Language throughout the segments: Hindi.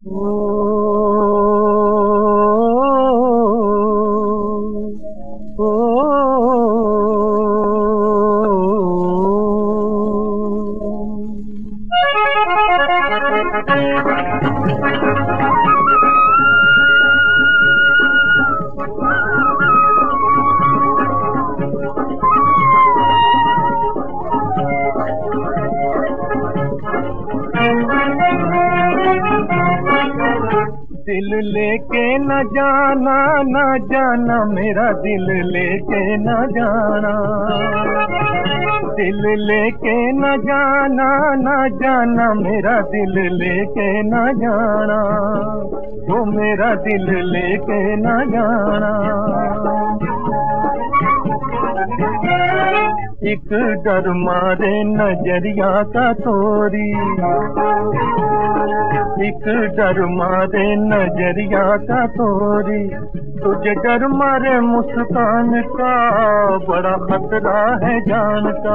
ओ, ओ, दिल लेके न जाना, न जाना मेरा दिल लेके न जाना। दिल लेके न जाना, न जाना मेरा दिल लेके न जाना। वो मेरा दिल लेके न जाना। एक डर मारे नजरिया का तोरी, एक डर मारे नजरिया का तोरी। तुझे डर मारे मुस्कान का, बड़ा खतरा है जान का।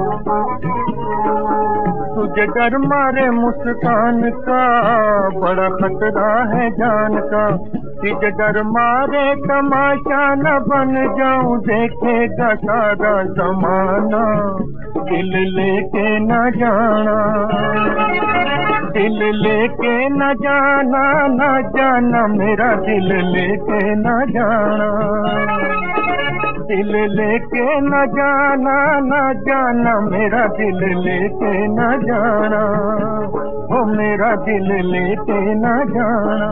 तुझे डर मारे मुस्कान का, बड़ा खतरा है जान का। तुझे डर मारे तमाशा न बन जाऊं, देखेगा सारा जमाना। दिल लेके न जाना, दिल लेके न जाना, न जाना मेरा दिल लेके न जाना। दिल लेके न जाना, न जाना मेरा दिल लेके न जाना। ओ मेरा दिल लेके न जाना।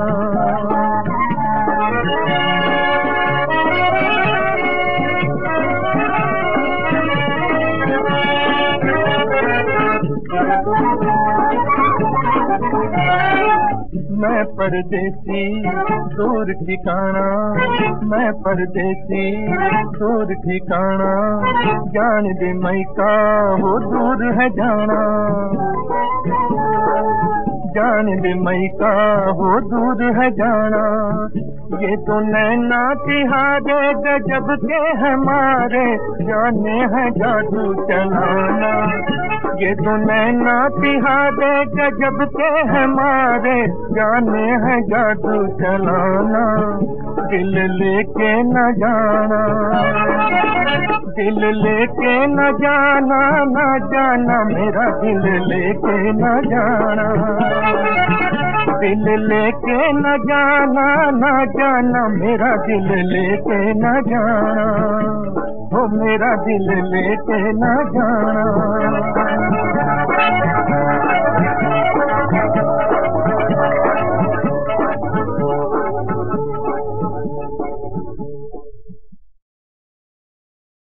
मैं परदेसी दूर ठिकाना, मैं परदेसी दूर ठिकाना। जान दे मई का वो दूर है जाना, जान दे मई का वो दूर है जाना। ये तो नैना तिहारे गजब के हमारे, जाने है जादू चलाना। ये तो नैना तिहारे गजब के हमारे, जाने है जादू चलाना। दिल लेके न जाना, दिल लेके न जाना, न जाना मेरा दिल लेके न जाना। दिल लेके न जाना, न जाना मेरा दिल लेके न जाना। ओ मेरा दिल लेके न जाना।